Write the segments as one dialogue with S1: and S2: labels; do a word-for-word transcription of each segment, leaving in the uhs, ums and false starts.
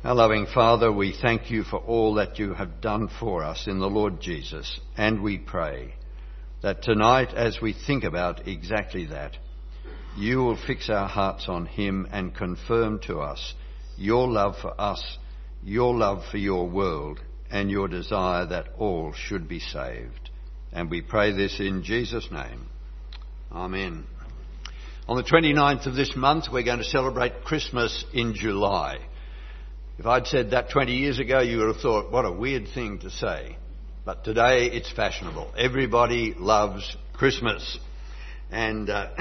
S1: Our loving Father, we thank you for all that you have done for us in the Lord Jesus, and we pray that tonight, as we think about exactly that, you will fix our hearts on him and confirm to us your love for us, your love for your world, and your desire that all should be saved. And we pray this in Jesus' name. Amen. On the twenty-ninth of this month, we're going to celebrate Christmas in July. If I'd said that twenty years ago, you would have thought, what a weird thing to say. But today, it's fashionable. Everybody loves Christmas. And uh,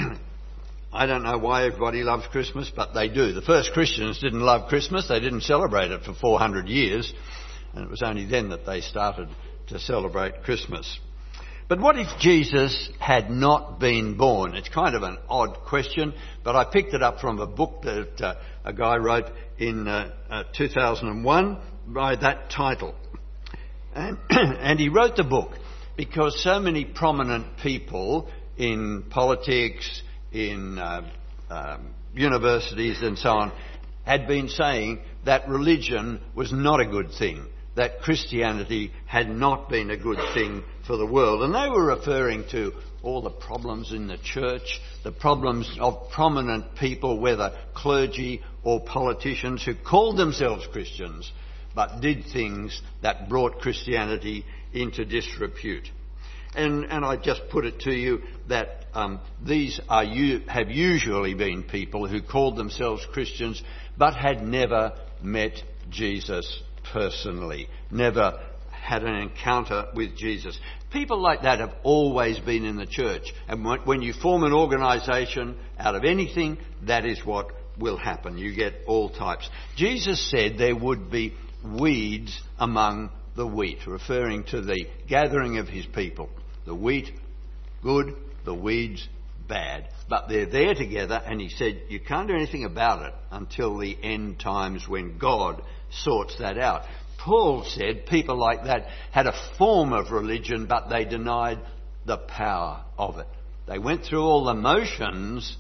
S1: I don't know why everybody loves Christmas, but they do. The first Christians didn't love Christmas. They didn't celebrate it for four hundred years. And it was only then that they started to celebrate Christmas. But what if Jesus had not been born? It's kind of an odd question, but I picked it up from a book that uh, a guy wrote in uh, uh, two thousand one by that title. And, and he wrote the book because so many prominent people in politics, in uh, um, universities and so on, had been saying that religion was not a good thing, that Christianity had not been a good thing for the world. And they were referring to all the problems in the church, the problems of prominent people, whether clergy or politicians, who called themselves Christians but did things that brought Christianity into disrepute. And, and I just put it to you that um, these are have usually been people who called themselves Christians but had never met Jesus personally, never had an encounter with Jesus. People like that have always been in the church. And when you form an organisation out of anything, that is what will happen. You get all types. Jesus said there would be weeds among the wheat, referring to the gathering of his people. The wheat, good, the weeds, bad. But they're there together, and he said you can't do anything about it until the end times when God sorts that out. Paul said people like that had a form of religion, but they denied the power of it. They went through all the motions,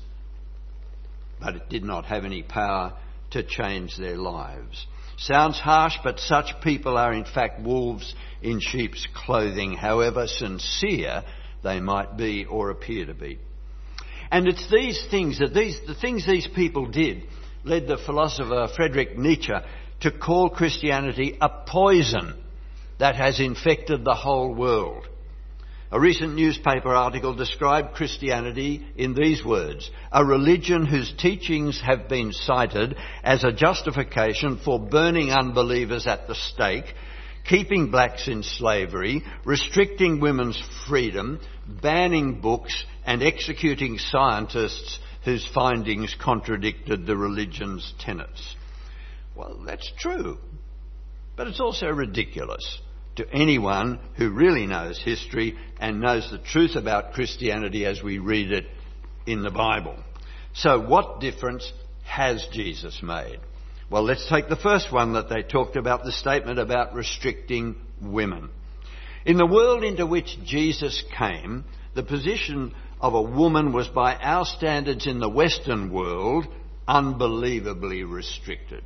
S1: but it did not have any power to change their lives. Sounds harsh, but such people are in fact wolves in sheep's clothing, however sincere they might be or appear to be. And it's these things, that these the things these people did, led the philosopher Friedrich Nietzsche to call Christianity a poison that has infected the whole world. A recent newspaper article described Christianity in these words: a religion whose teachings have been cited as a justification for burning unbelievers at the stake, keeping blacks in slavery, restricting women's freedom, banning books, and executing scientists whose findings contradicted the religion's tenets. Well, that's true, but it's also ridiculous to anyone who really knows history and knows the truth about Christianity as we read it in the Bible. So what difference has Jesus made? Well, let's take the first one that they talked about, the statement about restricting women. In the world into which Jesus came, the position of a woman was, by our standards in the Western world, unbelievably restricted.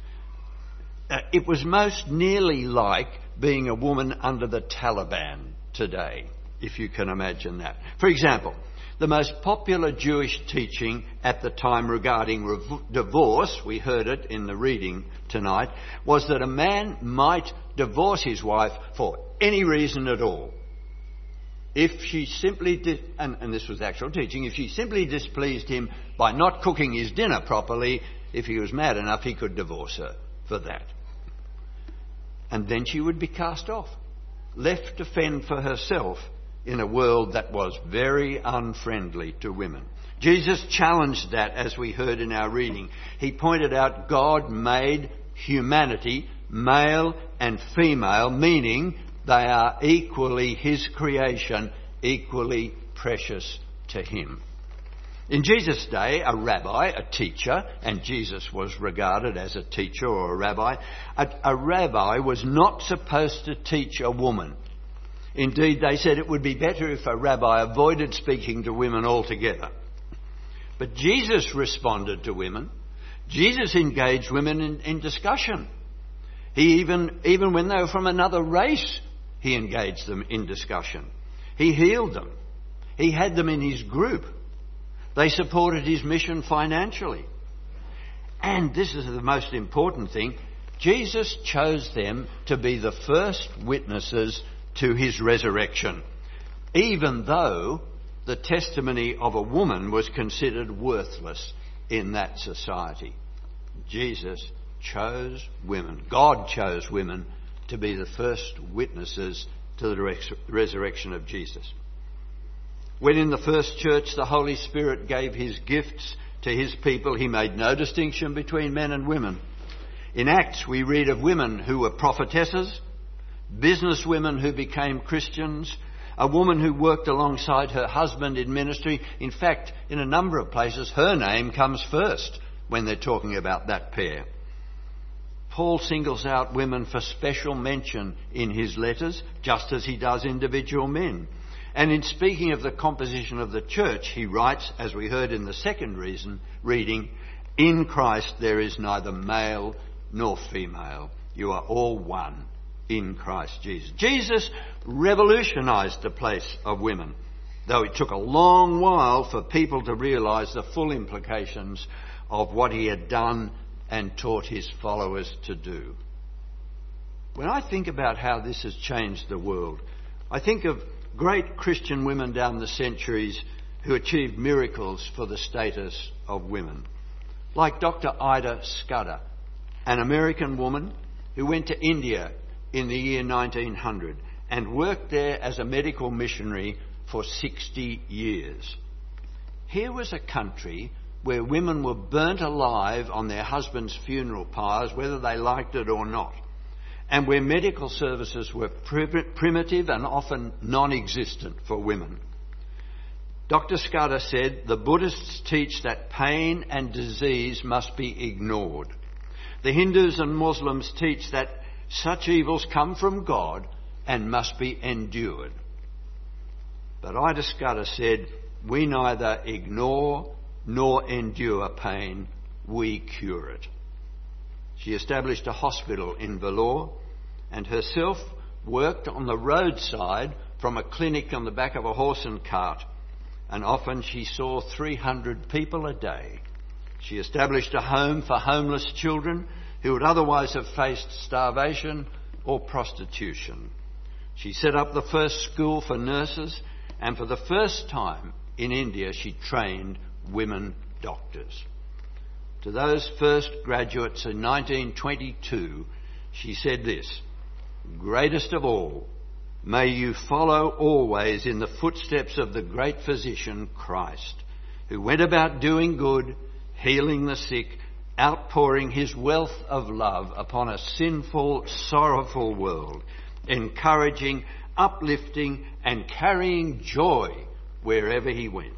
S1: Uh, it was most nearly like being a woman under the Taliban today, if you can imagine that. For example, the most popular Jewish teaching at the time regarding rev- divorce, we heard it in the reading tonight, was that a man might divorce his wife for any reason at all. If she simply did, and, and this was actual teaching, if she simply displeased him by not cooking his dinner properly, if he was mad enough, he could divorce her for that. And then she would be cast off, left to fend for herself in a world that was very unfriendly to women. Jesus challenged that, as we heard in our reading. He pointed out God made humanity male and female, meaning they are equally his creation, equally precious to him. In Jesus' day, a rabbi, a teacher, and Jesus was regarded as a teacher or a rabbi, a, a rabbi was not supposed to teach a woman. Indeed, they said it would be better if a rabbi avoided speaking to women altogether. But Jesus responded to women. Jesus engaged women in, in discussion He even, even when they were from another race, he engaged them in discussion. He healed them. He had them in his group. They supported his mission financially. And this is the most important thing, Jesus chose them to be the first witnesses to his resurrection, even though the testimony of a woman was considered worthless in that society. Jesus chose women. God chose women to be the first witnesses to the res- resurrection of Jesus. When in the first church the Holy Spirit gave his gifts to his people, he made no distinction between men and women. In Acts we read of women who were prophetesses, businesswomen who became Christians, a woman who worked alongside her husband in ministry. In fact, in a number of places her name comes first when they're talking about that pair. Paul singles out women for special mention in his letters, just as he does individual men. And in speaking of the composition of the church, he writes, as we heard in the second reason, reading, "In Christ there is neither male nor female. You are all one in Christ Jesus." Jesus revolutionised the place of women, though it took a long while for people to realise the full implications of what he had done and taught his followers to do. When I think about how this has changed the world, I think of great Christian women down the centuries who achieved miracles for the status of women, like Doctor Ida Scudder, an American woman who went to India in the year nineteen hundred and worked there as a medical missionary for sixty years. Here was a country where women were burnt alive on their husbands' funeral pyres, whether they liked it or not, and where medical services were primitive and often non-existent for women. Doctor Scudder said, "The Buddhists teach that pain and disease must be ignored. The Hindus and Muslims teach that such evils come from God and must be endured. But Ida Scudder said, we neither ignore nor endure pain, we cure it." She established a hospital in Vellore and herself worked on the roadside from a clinic on the back of a horse and cart, and often she saw three hundred people a day. She established a home for homeless children who would otherwise have faced starvation or prostitution. She set up the first school for nurses, and for the first time in India she trained women doctors. To those first graduates in nineteen twenty-two, she said this, "Greatest of all, may you follow always in the footsteps of the great physician Christ, who went about doing good, healing the sick, outpouring his wealth of love upon a sinful, sorrowful world, encouraging, uplifting and carrying joy wherever he went."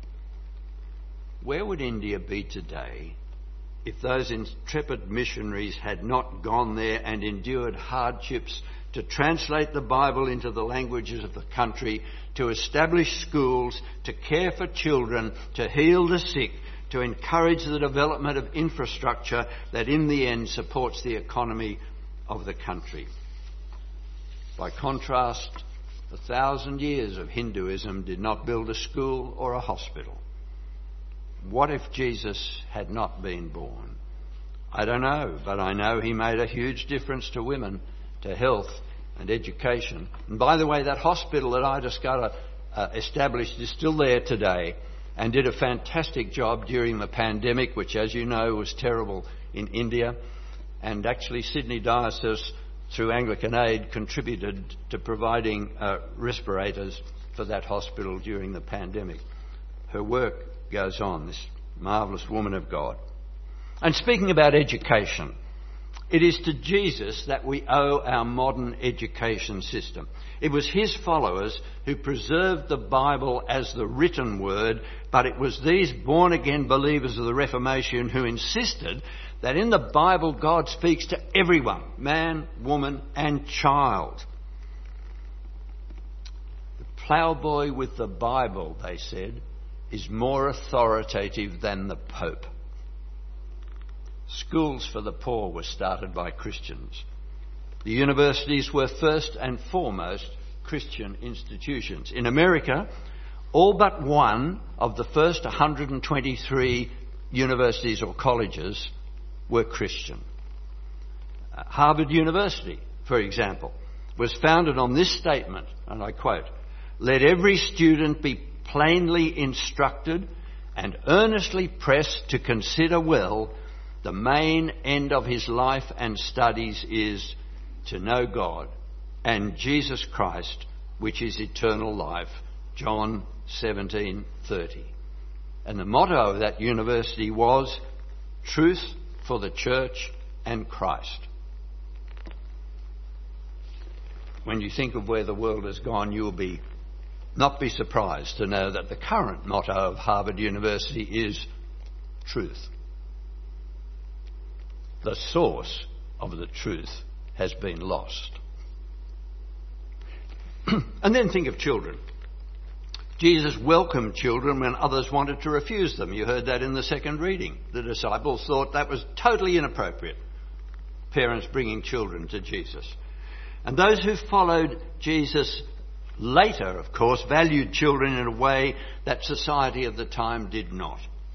S1: Where would India be today if those intrepid missionaries had not gone there and endured hardships to translate the Bible into the languages of the country, to establish schools, to care for children, to heal the sick, to encourage the development of infrastructure that in the end supports the economy of the country? By contrast, a thousand years of Hinduism did not build a school or a hospital. What if Jesus had not been born? I don't know, but I know he made a huge difference to women, to health and education. And by the way, that hospital that Ida Scudder uh, established is still there today and did a fantastic job during the pandemic, which, as you know, was terrible in India. And actually Sydney Diocese, through Anglican Aid, contributed to providing uh, respirators for that hospital during the pandemic. Her work goes on, this marvellous woman of God. And speaking about education, it is to Jesus that we owe our modern education system. It was his followers who preserved the Bible as the written word, but it was these born-again believers of the Reformation who insisted that in the Bible God speaks to everyone, man, woman and child. The ploughboy with the Bible, they said, is more authoritative than the Pope. Schools for the poor were started by Christians. The universities were first and foremost Christian institutions. In America, all but one of the first one hundred twenty-three universities or colleges were Christian. Uh, Harvard University, for example, was founded on this statement, and I quote, "Let every student be plainly instructed and earnestly pressed to consider well the main end of his life and studies is to know God and Jesus Christ, which is eternal life." John seventeen thirty. And the motto of that university was truth for the church and Christ. When you think of where the world has gone, you'll be not be surprised to know that the current motto of Harvard University is truth. The source of the truth has been lost. And then think of children. Jesus welcomed children when others wanted to refuse them. You heard that in the second reading. The disciples thought that was totally inappropriate, parents bringing children to Jesus. And those who followed Jesus later, of course, valued children in a way that society of the time did not.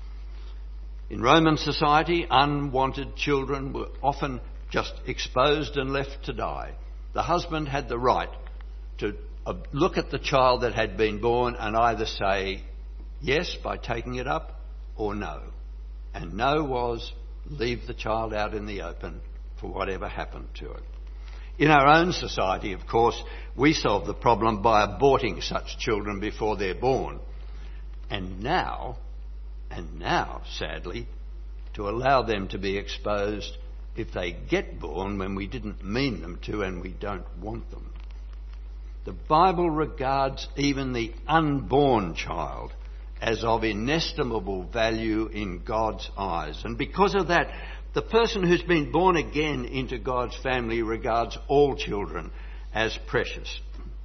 S1: In Roman society, unwanted children were often just exposed and left to die. The husband had the right to look at the child that had been born and either say yes by taking it up or no. And no was leave the child out in the open for whatever happened to it. In our own society, of course, we solve the problem by aborting such children before they're born. And now, and now, sadly, to allow them to be exposed if they get born when we didn't mean them to and we don't want them. The Bible regards even the unborn child as of inestimable value in God's eyes. And because of that, the person who's been born again into God's family regards all children as precious.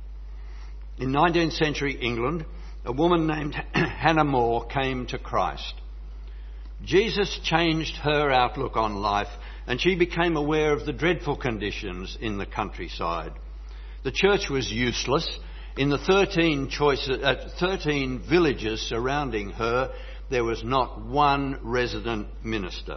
S1: In nineteenth century England, a woman named Hannah More came to Christ. Jesus changed her outlook on life, and she became aware of the dreadful conditions in the countryside. The church was useless. In the thirteen, choices, uh, thirteen villages surrounding her, there was not one resident minister.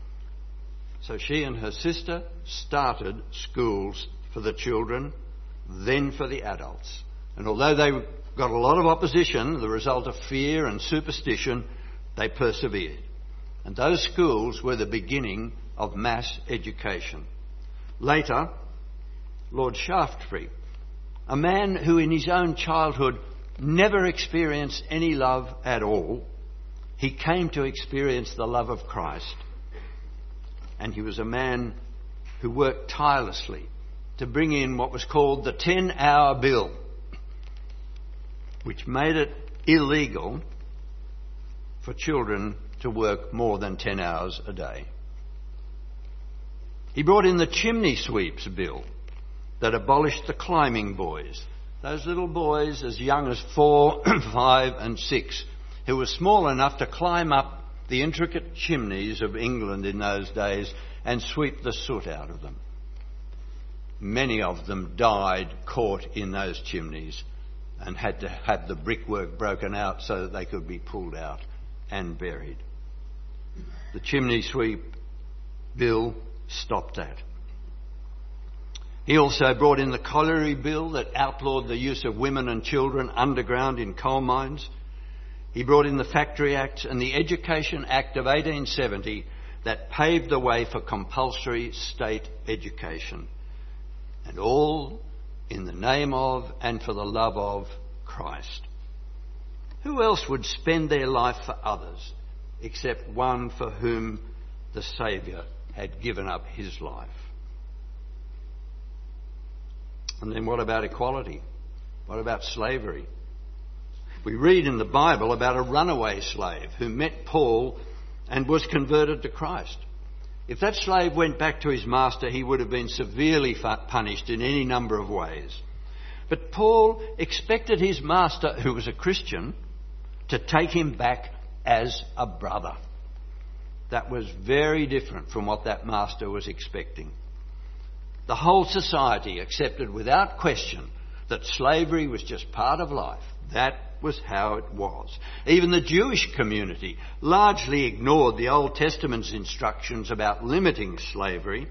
S1: So she and her sister started schools for the children, then for the adults. And although they got a lot of opposition, the result of fear and superstition, they persevered. And those schools were the beginning of mass education. Later, Lord Shaftesbury, a man who in his own childhood never experienced any love at all, he came to experience the love of Christ. And he was a man who worked tirelessly to bring in what was called the ten-hour bill, which made it illegal for children to work more than ten hours a day. He brought in the chimney sweeps bill that abolished the climbing boys, those little boys as young as four, five and six, who were small enough to climb up the intricate chimneys of England in those days and sweep the soot out of them. Many of them died caught in those chimneys and had to have the brickwork broken out so that they could be pulled out and buried. The chimney sweep bill stopped that. He also brought in the colliery bill that outlawed the use of women and children underground in coal mines. He brought in the Factory Acts and the Education Act of eighteen seventy that paved the way for compulsory state education. And all in the name of and for the love of Christ. Who else would spend their life for others except one for whom the Saviour had given up his life? And then what about equality? What about slavery? We read in the Bible about a runaway slave who met Paul and was converted to Christ. If that slave went back to his master, he would have been severely punished in any number of ways. But Paul expected his master, who was a Christian, to take him back as a brother. That was very different from what that master was expecting. The whole society accepted without question that slavery was just part of life. That was how it was. Even the Jewish community largely ignored the Old Testament's instructions about limiting slavery.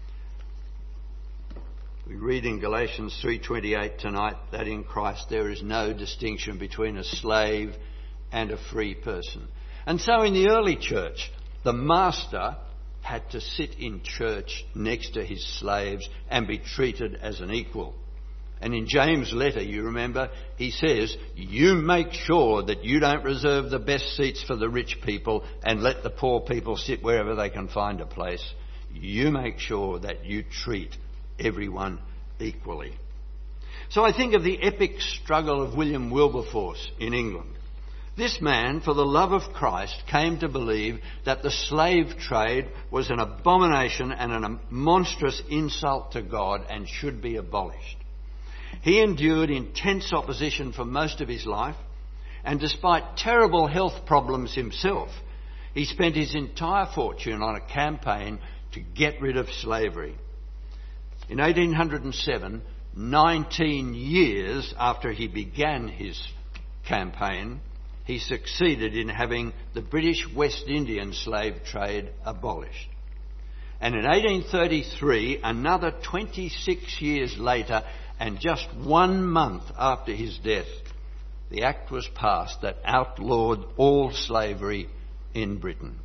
S1: We read in Galatians three twenty-eight tonight that in Christ there is no distinction between a slave and a free person. And so in the early church, the master had to sit in church next to his slaves and be treated as an equal. And in James' letter, you remember, he says, you make sure that you don't reserve the best seats for the rich people and let the poor people sit wherever they can find a place. You make sure that you treat everyone equally. So I think of the epic struggle of William Wilberforce in England. This man, for the love of Christ, came to believe that the slave trade was an abomination and a monstrous insult to God and should be abolished. He endured intense opposition for most of his life, and despite terrible health problems himself, he spent his entire fortune on a campaign to get rid of slavery. In eighteen oh seven, nineteen years after he began his campaign, he succeeded in having the British West Indian slave trade abolished. And in eighteen thirty-three, another twenty-six years later, and just one month after his death, the act was passed that outlawed all slavery in Britain.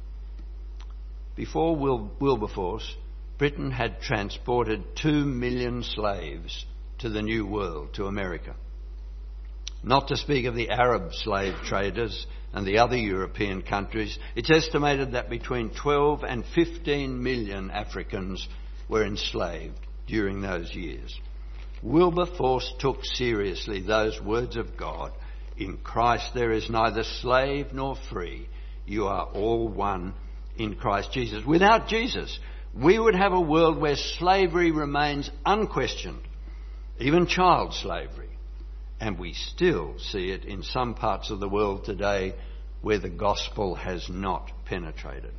S1: Before Wil- Wilberforce, Britain had transported two million slaves to the New World, to America. Not to speak of the Arab slave traders and the other European countries, it's estimated that between twelve and fifteen million Africans were enslaved during those years. Wilberforce took seriously those words of God. In Christ there is neither slave nor free. You are all one in Christ Jesus. Without Jesus, we would have a world where slavery remains unquestioned, even child slavery. And we still see it in some parts of the world today where the gospel has not penetrated.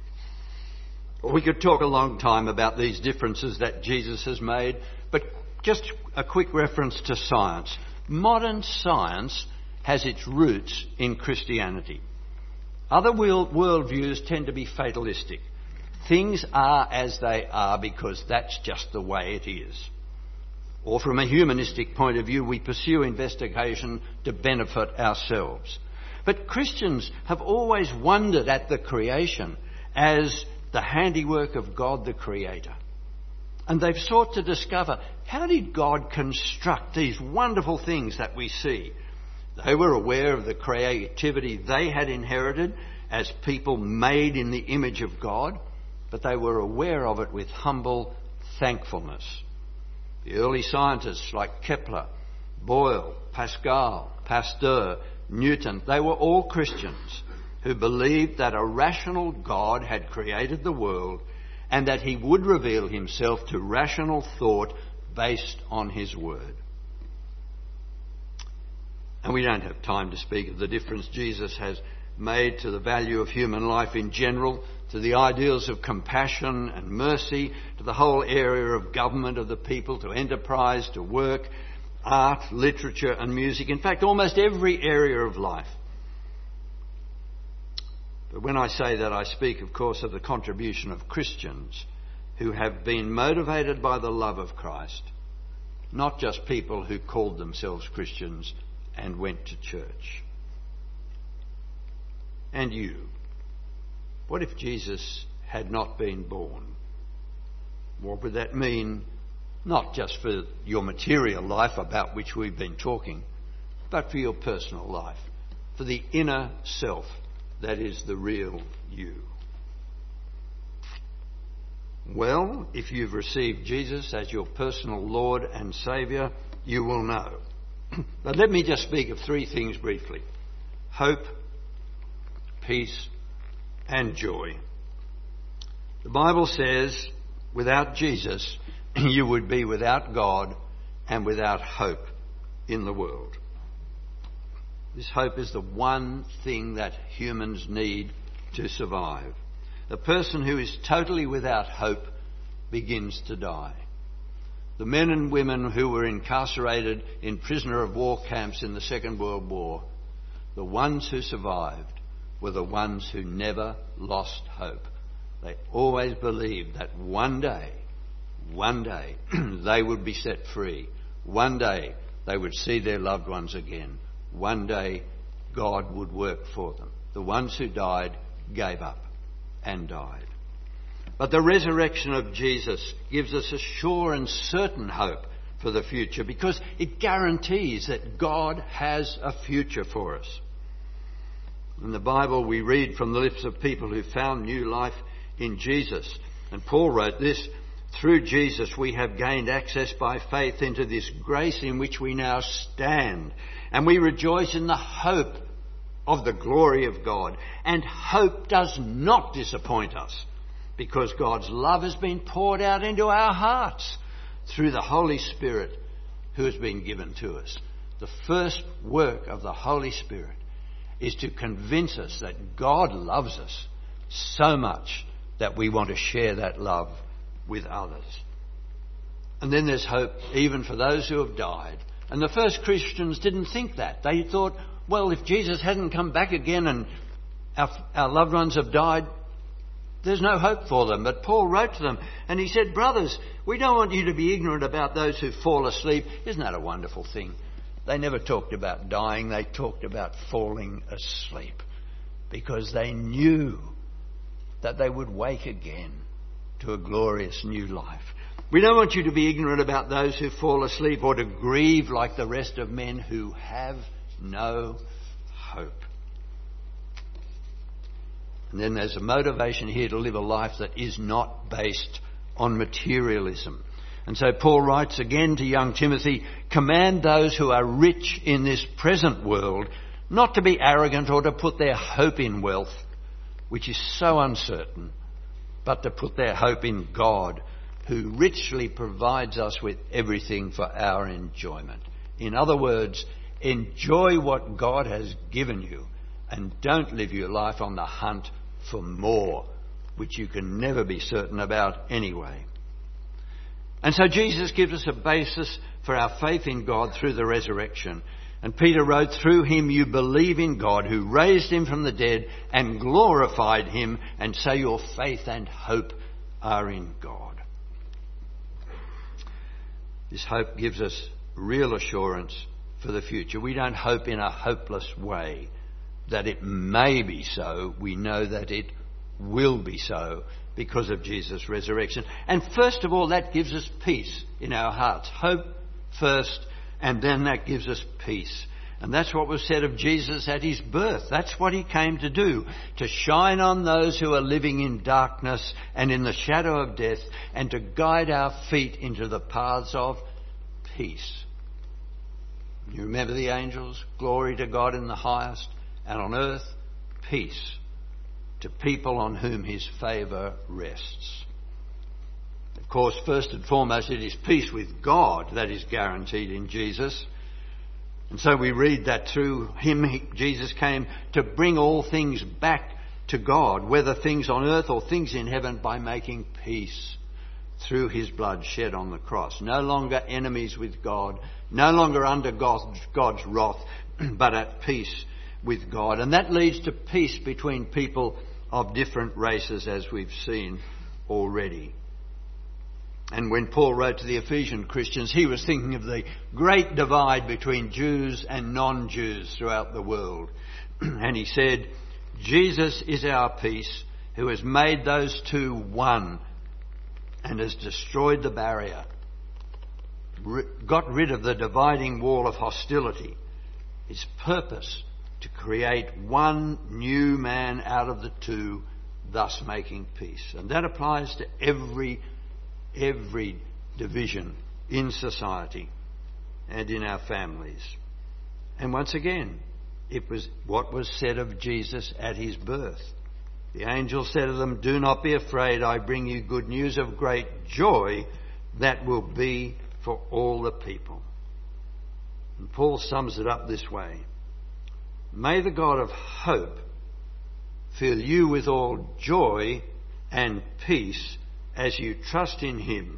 S1: We could talk a long time about these differences that Jesus has made, but just a quick reference to science. Modern science has its roots in Christianity. Other world worldviews tend to be fatalistic. Things are as they are because that's just the way it is. Or from a humanistic point of view, we pursue investigation to benefit ourselves. But Christians have always wondered at the creation as the handiwork of God the Creator. And they've sought to discover, how did God construct these wonderful things that we see? They were aware of the creativity they had inherited as people made in the image of God, but they were aware of it with humble thankfulness. The early scientists like Kepler, Boyle, Pascal, Pasteur, Newton, they were all Christians who believed that a rational God had created the world and that he would reveal himself to rational thought based on his word. And we don't have time to speak of the difference Jesus has made to the value of human life in general, to the ideals of compassion and mercy, to the whole area of government of the people, to enterprise, to work, art, literature and music. In fact, almost every area of life. But when I say that, I speak, of course, of the contribution of Christians who have been motivated by the love of Christ, not just people who called themselves Christians and went to church. And you, what if Jesus had not been born? What would that mean, not just for your material life about which we've been talking, but for your personal life, for the inner self that is the real you? Well, if you've received Jesus as your personal Lord and Saviour, you will know. But let me just speak of three things briefly: hope, peace, and joy. The Bible says, without Jesus, you would be without God and without hope in the world. This hope is the one thing that humans need to survive. The person who is totally without hope begins to die. The men and women who were incarcerated in prisoner of war camps in the Second World War, the ones who survived were the ones who never lost hope. They always believed that one day, one day, they would be set free. One day, they would see their loved ones again. One day, God would work for them. The ones who died gave up and died. But the resurrection of Jesus gives us a sure and certain hope for the future, because it guarantees that God has a future for us. In the Bible, we read from the lips of people who found new life in Jesus. And Paul wrote this: "Through Jesus we have gained access by faith into this grace in which we now stand, and we rejoice in the hope of the glory of God. And hope does not disappoint us, because God's love has been poured out into our hearts through the Holy Spirit who has been given to us." The first work of the Holy Spirit is to convince us that God loves us so much that we want to share that love with others. And then there's hope even for those who have died. And the first Christians didn't think that. They thought, well, if Jesus hadn't come back again and our, our loved ones have died, there's no hope for them. But Paul wrote to them and he said, "Brothers, we don't want you to be ignorant about those who fall asleep." Isn't that a wonderful thing? They never talked about dying, they talked about falling asleep, because they knew that they would wake again to a glorious new life. "We don't want you to be ignorant about those who fall asleep, or to grieve like the rest of men who have no hope." And then there's a motivation here to live a life that is not based on materialism. And so Paul writes again to young Timothy, "Command those who are rich in this present world not to be arrogant or to put their hope in wealth, which is so uncertain, but to put their hope in God, who richly provides us with everything for our enjoyment." In other words, enjoy what God has given you and don't live your life on the hunt for more, which you can never be certain about anyway. And so Jesus gives us a basis for our faith in God through the resurrection. And Peter wrote, "Through him you believe in God, who raised him from the dead and glorified him, and so your faith and hope are in God." This hope gives us real assurance for the future. We don't hope in a hopeless way that it may be so. We know that it will be so because of Jesus' resurrection. And first of all, that gives us peace in our hearts. Hope first, and then that gives us peace. And that's what was said of Jesus at his birth. That's what he came to do, to shine on those who are living in darkness and in the shadow of death, and to guide our feet into the paths of peace. You remember the angels? Glory to God in the highest, and on earth, peace to people on whom his favour rests. Of course, first and foremost, it is peace with God that is guaranteed in Jesus. And so we read that through him, he, Jesus came to bring all things back to God, whether things on earth or things in heaven, by making peace through his blood shed on the cross. No longer enemies with God, no longer under God's, God's wrath, but at peace with God. And that leads to peace between people of different races, as we've seen already. And when Paul wrote to the Ephesian Christians, he was thinking of the great divide between Jews and non-Jews throughout the world. And he said, "Jesus is our peace, who has made those two one and has destroyed the barrier, got rid of the dividing wall of hostility." His purpose to create one new man out of the two, thus making peace. And that applies to every, every division in society and in our families. And once again, it was what was said of Jesus at his birth. The angel said to them, "Do not be afraid, I bring you good news of great joy that will be for all the people." And Paul sums it up this way: "May the God of hope fill you with all joy and peace as you trust in him,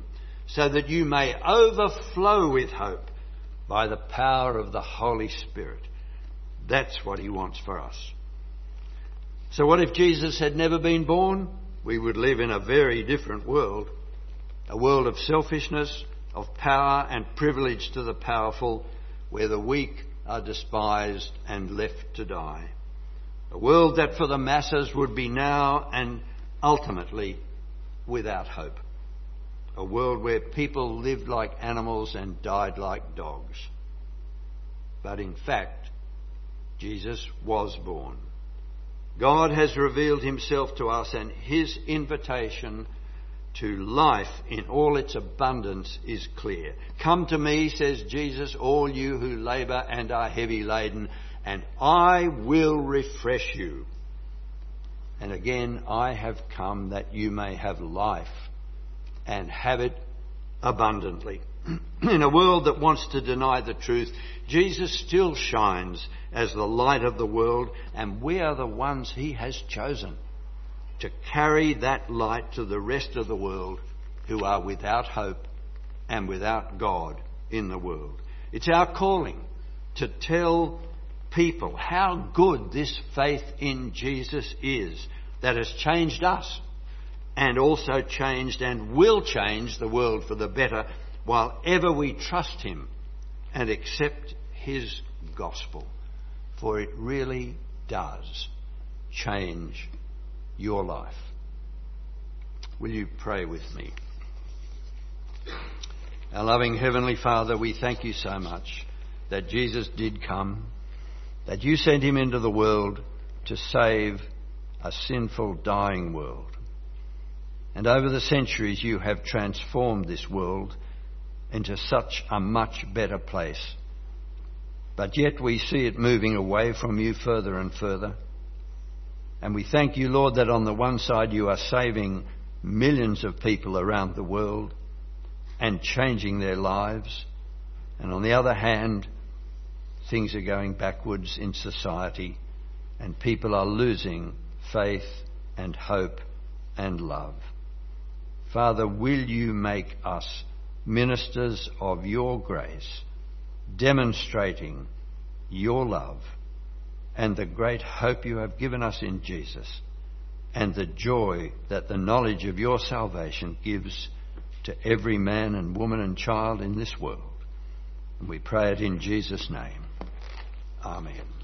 S1: so that you may overflow with hope by the power of the Holy Spirit. That's what he wants for us. So what if Jesus had never been born? We would live in a very different world. A world of selfishness, of power and privilege to the powerful, where the weak are despised and left to die. A world that for the masses would be now and ultimately without hope. A world where people lived like animals and died like dogs. But in fact, Jesus was born. God has revealed himself to us, and his invitation to life in all its abundance is clear. Come to me, says Jesus, all you who labour and are heavy laden, and I will refresh you. And again, I have come that you may have life and have it abundantly. In a world that wants to deny the truth, Jesus still shines as the light of the world, and we are the ones he has chosen to carry that light to the rest of the world who are without hope and without God in the world. It's our calling to tell people how good this faith in Jesus is that has changed us and also changed and will change the world for the better while ever we trust him and accept his gospel. For it really does change your life. Will you pray with me? Our loving Heavenly Father, we thank you so much that Jesus did come, that you sent him into the world to save a sinful, dying world. And over the centuries you have transformed this world into such a much better place. But yet we see it moving away from you further and further. And we thank you, Lord, that on the one side you are saving millions of people around the world and changing their lives. And on the other hand, things are going backwards in society and people are losing faith and hope and love. Father, will you make us ministers of your grace, demonstrating your love and the great hope you have given us in Jesus, and the joy that the knowledge of your salvation gives to every man and woman and child in this world. And we pray it in Jesus' name. Amen.